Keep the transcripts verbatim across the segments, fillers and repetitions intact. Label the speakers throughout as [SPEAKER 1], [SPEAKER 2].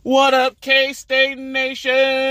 [SPEAKER 1] What up, K-State Nation?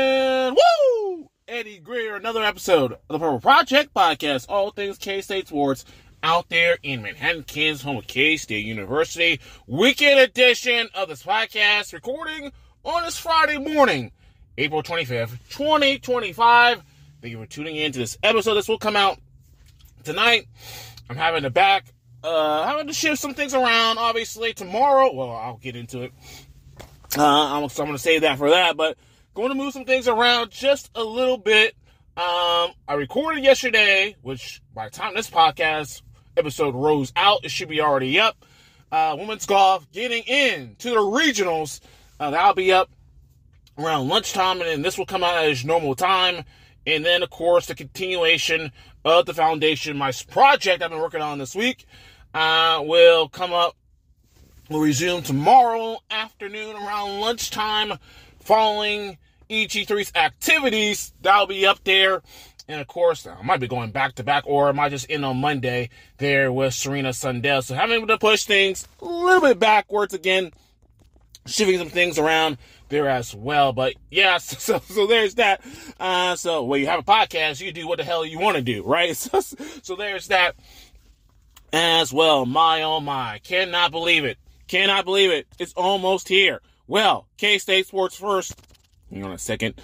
[SPEAKER 1] Woo! Eddie Greer, another episode of the Purple Project Podcast, all things K-State sports out there in Manhattan, Kansas, home of K-State University. Weekend edition of this podcast, recording on this Friday morning, April twenty-fifth, twenty twenty-five. Thank you for tuning in to this episode. This will come out tonight. I'm having to back, uh, having to shift some things around, obviously. Tomorrow, well, I'll get into it. Uh, I'm, so I'm going to save that for that, but going to move some things around just a little bit. Um, I recorded yesterday, which by the time this podcast episode rolls out, it should be already up. Uh, women's golf getting into the regionals. Uh, that'll be up around lunchtime, and then this will come out at its normal time. And then, of course, the continuation of the foundation, my project I've been working on this week, uh, will come up. We'll resume tomorrow afternoon around lunchtime following E G three's activities. That'll be up there. And, of course, I might be going back-to-back, or I might just end on Monday there with Serena Sundell. So I'm able to push things a little bit backwards again, shifting some things around there as well. But, yeah, so, so there's that. Uh, so, when you have a podcast, you do what the hell you want to do, right? So, so there's that as well. My, oh, my. Cannot believe it. Cannot believe it. It's almost here. Well, K-State Sports First. Hang on a second.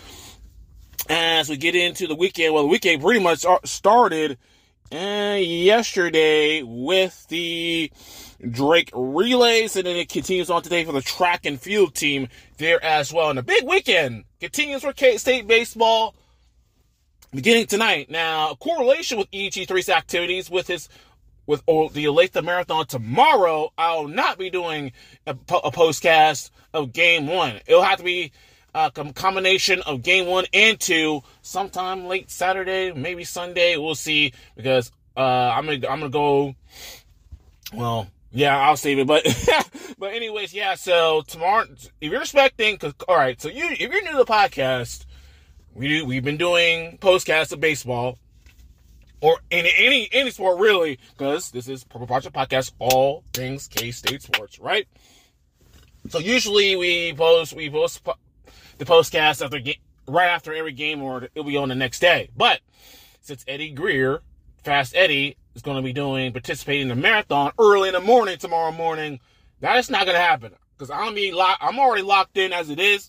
[SPEAKER 1] As we get into the weekend, well, the weekend pretty much started uh, yesterday with the Drake Relays, and then it continues on today for the track and field team there as well. And the big weekend continues for K-State baseball beginning tonight. Now, a correlation with E G three's activities with his With the Olathe Marathon tomorrow, I'll not be doing a, a postcast of Game One. It'll have to be a combination of Game One and Two, sometime late Saturday, maybe Sunday. We'll see, because uh, I'm gonna I'm gonna go. Well, yeah, I'll save it. But but anyways, yeah. So tomorrow, if you're expecting, cause, all right. So you, if you're new to the podcast, we do we've been doing postcasts of baseball. Or any any any sport, really, because this is Purple Project Podcast, all things K-State sports, right? So usually we post we post the postcast after right after every game, or it'll be on the next day. But since Eddie Greer, Fast Eddie, is going to be doing participating in the marathon early in the morning tomorrow morning, that is not going to happen, because I'm be lock, I'm already locked in as it is.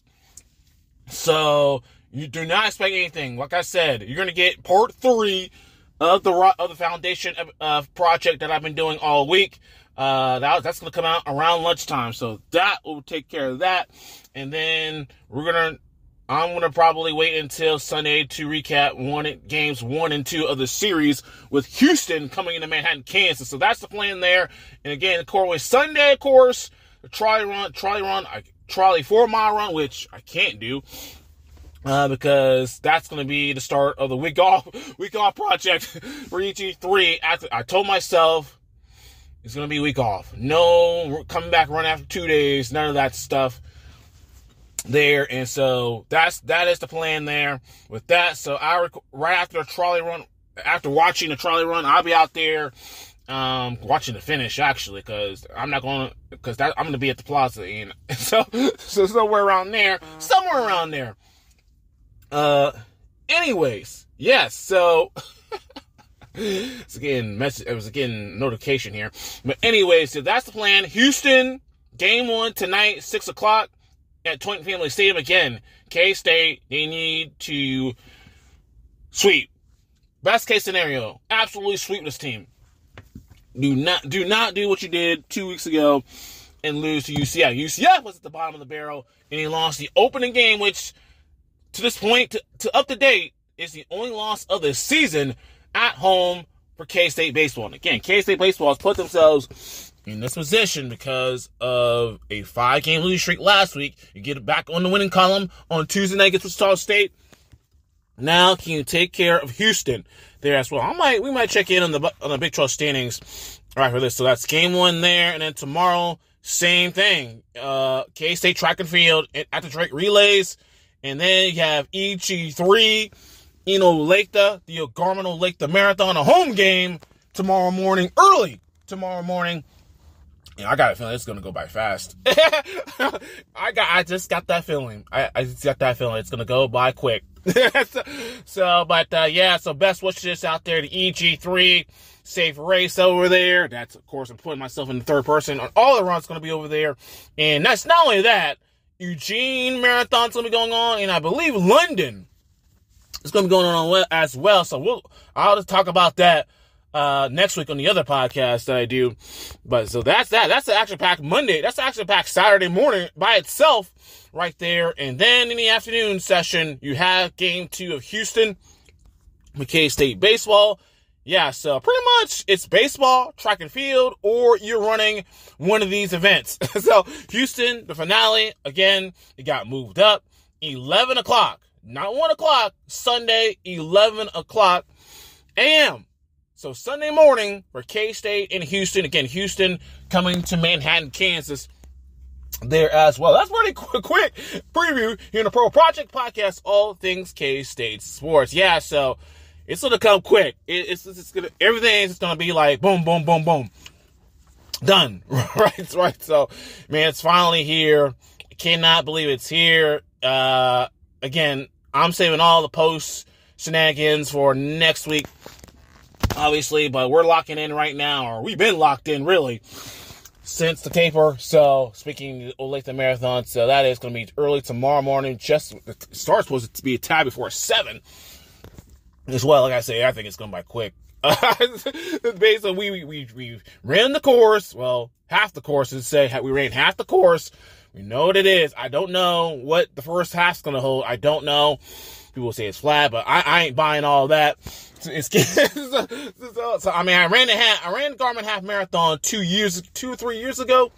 [SPEAKER 1] So you do not expect anything. Like I said, you're going to get part three of the of the foundation uh, project that I've been doing all week. Uh, that, that's going to come out around lunchtime. So that will take care of that. And then we're going to, I'm going to probably wait until Sunday to recap one games one and two of the series with Houston coming into Manhattan, Kansas. So that's the plan there. And again, of course, Sunday, of course, the trolley run, trolley run, trolley four mile run, which I can't do. Uh, because that's going to be the start of the week off, week off project for E G three. After I told myself it's going to be week off. No coming back run after two days. None of that stuff there. And so that's, that is the plan there with that. So I, rec- right after the trolley run, after watching the trolley run, I'll be out there, um, watching the finish actually, cause I'm not going to, cause that, I'm going to be at the plaza, and so, so somewhere around there, somewhere around there. Uh, anyways, yes, so, it's again, message, it was again, notification here, but anyways, so that's the plan. Houston, game one tonight, six o'clock at Toynton Family Stadium. Again, K-State, they need to sweep. Best case scenario, absolutely sweep this team. Do not, do not do what you did two weeks ago and lose to U C F. U C F was at the bottom of the barrel, and he lost the opening game, which, to this point, to, to up to date, is the only loss of the season at home for K-State baseball. And again, K-State baseball has put themselves in this position because of a five-game losing streak last week. You get it back on the winning column on Tuesday night against Wichita State. Now, can you take care of Houston there as well? I might, we might check in on the on the Big twelve standings right for this. So that's game one there, and then tomorrow, same thing. Uh, K-State track and field at the Drake Relays. And then you have E G three, you know, Olathe, the Garmin Olathe Marathon, a home game tomorrow morning, early tomorrow morning Yeah, I got a feeling it's gonna go by fast. I got, I just got that feeling. I, I just got that feeling it's gonna go by quick. so, so, but uh, yeah. So best wishes out there to E G three, safe race over there. That's of course I'm putting myself in the third person on all the runs gonna be over there, and that's not only that. Eugene Marathon's gonna be going on, and I believe London is gonna be going on as well. So we'll, I'll just talk about that. Uh, next week on the other podcast that I do. But so that's that. That's the action-packed Monday. That's the action-packed Saturday morning by itself right there. And then in the afternoon session, you have game two of Houston, McKay State baseball. Yeah, so pretty much it's baseball, track and field, or you're running one of these events. So Houston, the finale, again, it got moved up. eleven o'clock, not one o'clock, Sunday, eleven o'clock a m So Sunday morning for K-State in Houston. Again, Houston coming to Manhattan, Kansas there as well. That's pretty quick, quick preview here in the Pro Project Podcast, all things K-State sports. Yeah, so it's going to come quick. It, it's, it's gonna, everything's going to be like boom, boom, boom, boom. Done. right, right. So, man, it's finally here. I cannot believe it's here. Uh, again, I'm saving all the post shenanigans for next week. Obviously, but we're locking in right now, or we've been locked in, really, since the taper. So, speaking of Olathe Marathon, so that is going to be early tomorrow morning. Just, the start supposed to be a tad before seven. As well, like I say, I think it's going by quick. Basically, we, we, we, we ran the course. Well, half the course is say we ran half the course. We know what it is. I don't know what the first half's going to hold. I don't know. People say it's flat, but I, I ain't buying all that. It's, so, so, so, I mean, I ran the half, I ran the Garmin half marathon two years, two or three years ago,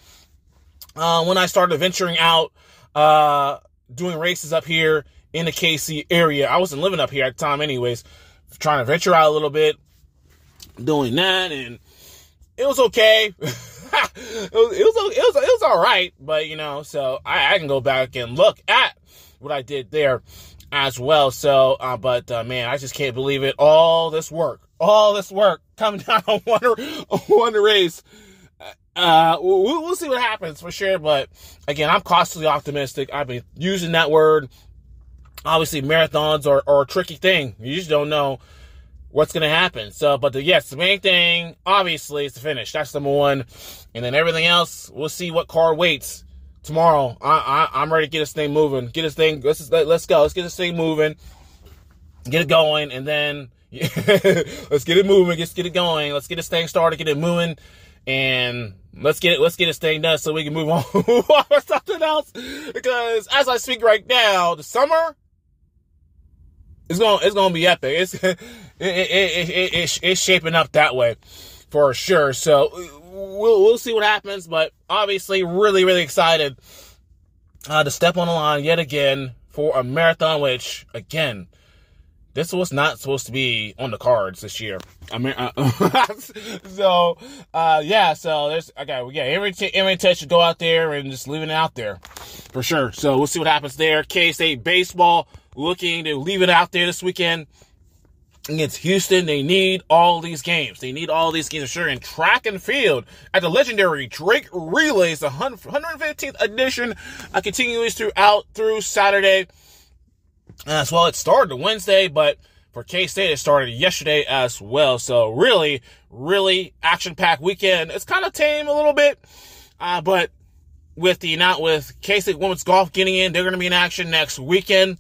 [SPEAKER 1] uh, when I started venturing out, uh, doing races up here in the K C area. I wasn't living up here at the time anyways, trying to venture out a little bit, doing that, and it was okay. it, was, it was, it was, it was all right, but you know, so I, I can go back and look at what I did there as well. So, uh, but, uh, man, I just can't believe it. All this work, all this work coming down on one, one race. Uh, we'll, we'll see what happens for sure. But again, I'm cautiously optimistic. I've been using that word. Obviously, marathons are, are a tricky thing. You just don't know what's going to happen. So, but the, yes, the main thing, obviously, is the finish. That's number one. And then everything else, we'll see what car waits. Tomorrow, I, I, I'm ready to get this thing moving. Get this thing, let's, let's go. Let's get this thing moving. Get it going, and then let's get it moving. Let's get it going. Let's get this thing started, get it moving, and let's get it, let's get this thing done so we can move on to something else. Because as I speak right now, the summer is going, it's going to be epic. It's, it, it, it, it, it, it's shaping up that way for sure. So, We'll, we'll see what happens, but obviously really, really excited uh, to step on the line yet again for a marathon, which, again, this was not supposed to be on the cards this year. I mean, uh, so, uh, yeah, so there's, okay, yeah, every, t- every test should go out there and just leave it out there for sure. So we'll see what happens there. K-State baseball looking to leave it out there this weekend. Against Houston, they need all these games. They need all these games for sure. And track and field at the legendary Drake Relays, the one hundred fifteenth edition, uh, continues throughout through Saturday as well. It started Wednesday, but for K-State, it started yesterday as well. So really, really action-packed weekend. It's kind of tame a little bit, uh, but with the not with K-State women's golf getting in, they're going to be in action next weekend.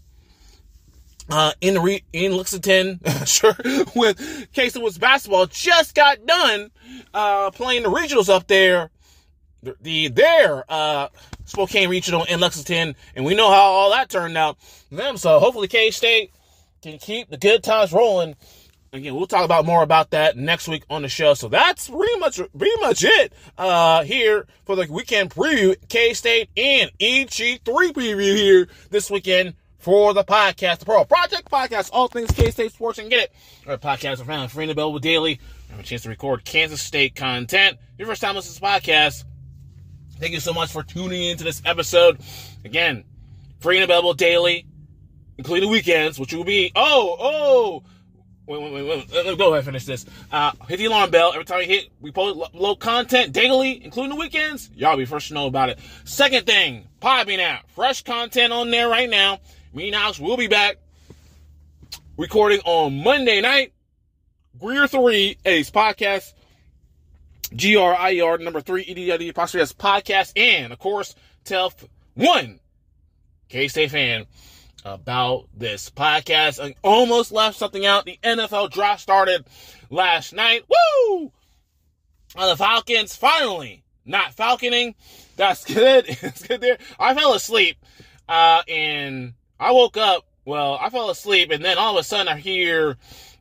[SPEAKER 1] Uh, in the re- in Lexington, sure, with K-State women's basketball just got done, uh, playing the regionals up there, the, the their, uh, Spokane Regional in Lexington, and we know how all that turned out for them, so hopefully K-State can keep the good times rolling. Again, we'll talk about more about that next week on the show, so that's pretty much, pretty much it, uh, here for the weekend preview, K-State and E G three preview here this weekend. For the podcast, the Pro Project Podcast, all things K-State sports, and get it. Our podcast are found on Freedom Available Daily. I have a chance to record Kansas State content. If your first time listening to this podcast, thank you so much for tuning into this episode. Again, Freedom Available Daily, including weekends, which will be, oh, oh, Wait, wait, wait, wait. Let me go ahead and finish this. Uh, hit the alarm bell. Every time we hit, we post low content daily, including the weekends. Y'all be first to know about it. Second thing, Podbean app. Fresh content on there right now. Me and Alex will be back recording on Monday night. Greer three, Ace Podcast. G R I E R, number three, E D W, apostrophe S Podcast. And, of course, tell one K-State fan about this podcast. I almost left something out. The N F L draft started last night. Woo! Uh, the Falcons finally not falconing. That's good. It's good there. I fell asleep, uh, and I woke up. Well, I fell asleep, and then all of a sudden I hear,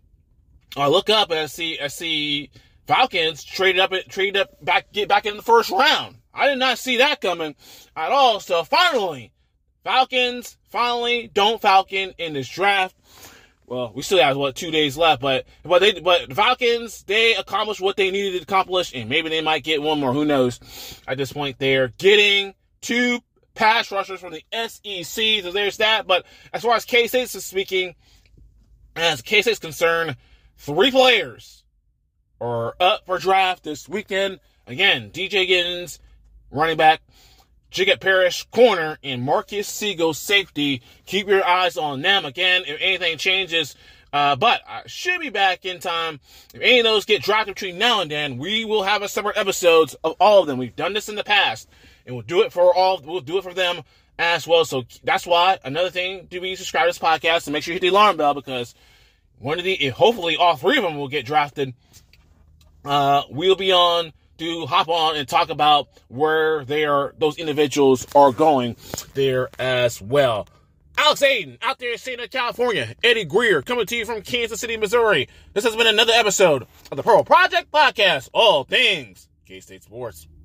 [SPEAKER 1] I look up and I see, I see Falcons traded up, traded up back, get back in the first round. I did not see that coming at all. So finally, Falcons finally don't falcon in this draft. Well, we still have what two days left, but but they but the Falcons, they accomplished what they needed to accomplish, and maybe they might get one more. Who knows? At this point, they're getting two pass rushers from the S E C, so there's that. But as far as K-State is speaking, as K-State's concerned, three players are up for draft this weekend. Again, D J Giddens, running back, Jigget Parrish, corner, and Marcus Siegel, safety. Keep your eyes on them. Again, if anything changes, uh, but I should be back in time. If any of those get dropped between now and then, we will have a separate episodes of all of them. We've done this in the past, and we'll do it for all. We'll do it for them as well. So that's why another thing to be subscribed to this podcast and make sure you hit the alarm bell, because one of the, hopefully all three of them will get drafted. Uh, we'll be on. To hop on and talk about where they are, those individuals are going there as well. Alex Aiden, out there in Santa California. Eddie Greer, coming to you from Kansas City, Missouri. This has been another episode of the Purple Project Podcast. All things K-State Sports.